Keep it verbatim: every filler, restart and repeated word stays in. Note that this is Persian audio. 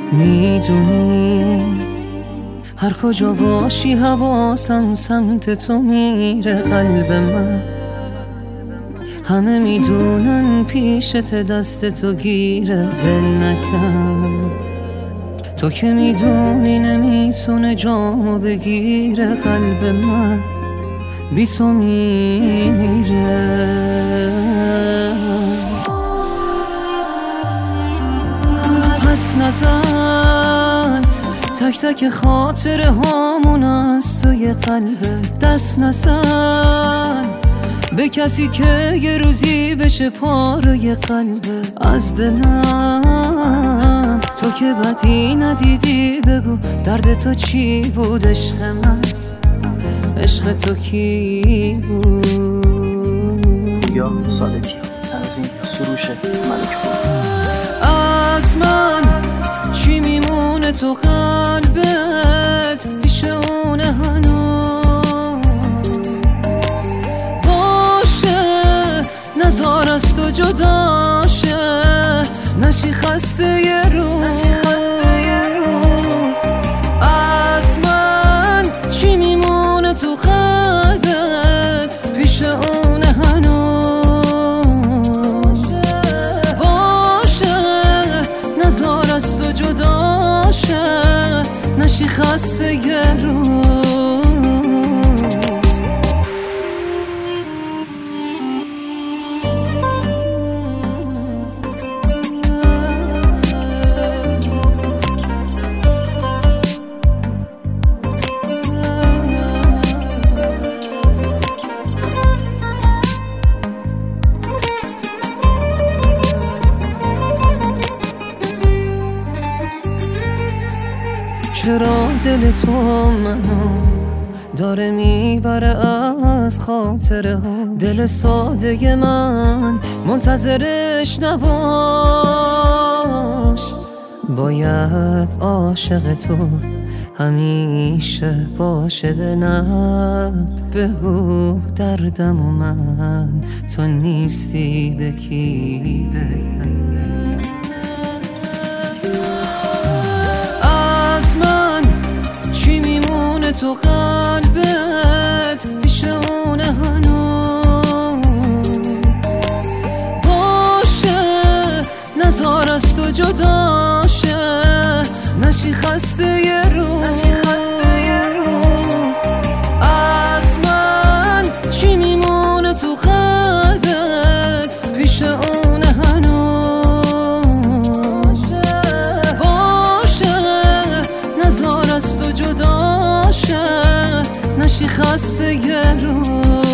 میدونی هر کجا باشی حواسم سمت تو میره. قلب من همه میدونن پیشت دست تو گیره. دل نکن تو که میدونی نمیتونه جامو بگیره. قلب من بی تو میمیره. پس نزن تک تک خاطره هامون از توی قلبه. دست نزن به کسی که یه روزی بشه پاره قلبه. از دلم تو که بدی ندیدی بگو درد تو چی بود. عشق من عشق تو کی بود؟ یا صادقی تنظیم سروش ملک بود. از من چی میمونه تو قلبت پیش اونه هنوز؟ باشه نزار از تو جداشه نشی خسته یه روز. از من چی میمونه تو قلبت پیش اونه هنوز؟ باشه نزار از تو جداشه نشی خسته یه روز. چرا دل تو منو داره میبره از خاطره ها؟ دل ساده من منتظرش نباش. باید عاشق تو همیشه باشه. دلم بگو دردم و من تو نیستی به کی بگم؟ چی میمونه تو قلبت پیش اونه هنوز؟ باشه نزار از تو جداشه نشی خسته یه روز. از من چی میمونه تو قلبت پیش اونه هنوز؟ باشه نزار از تو جداشه نشی خسته یه روز.